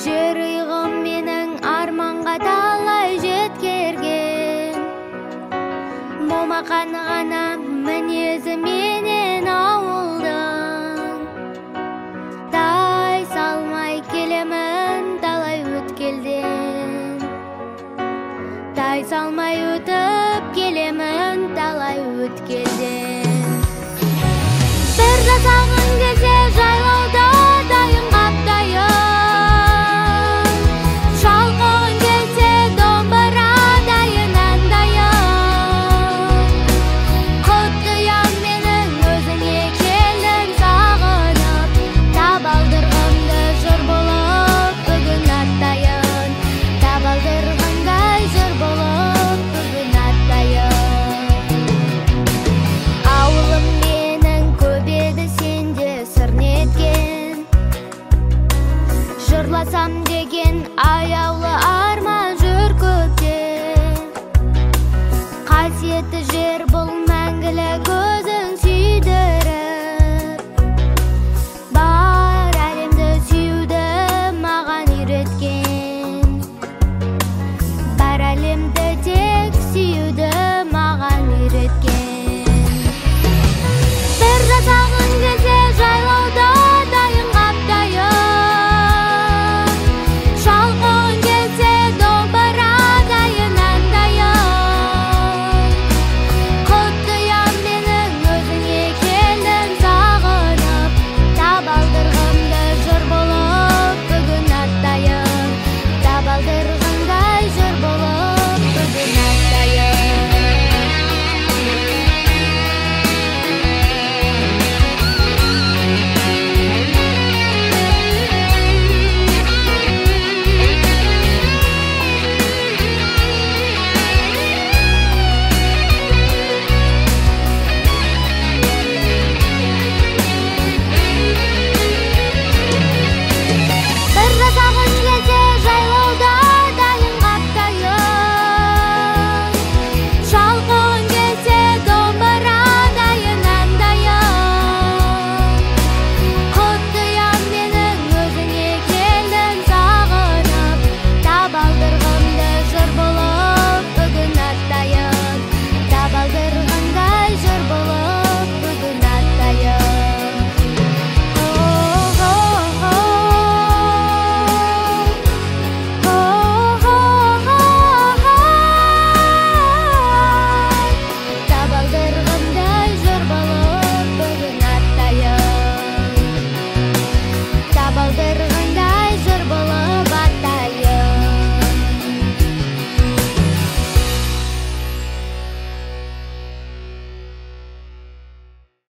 Жырыйғым менің арманға талай жеткерген, момақан ғана мінезі менен ауылдан. Тай салмай келемін талай өткелден, тай салмай өтіп келемін талай өткелден. Бір жасағын келсе жайлауда дайын қаптайын, шалқығын келсе домбыра дайын ән дайын. Құттыям менің өзіңе келдім сағынып, табалдырғымды жыр болып бүгін аттайын, табалдырғымдай жыр болып бүгін аттайын. Ауылым менің көп еді сенде сыр неткен, жырласам деген аяу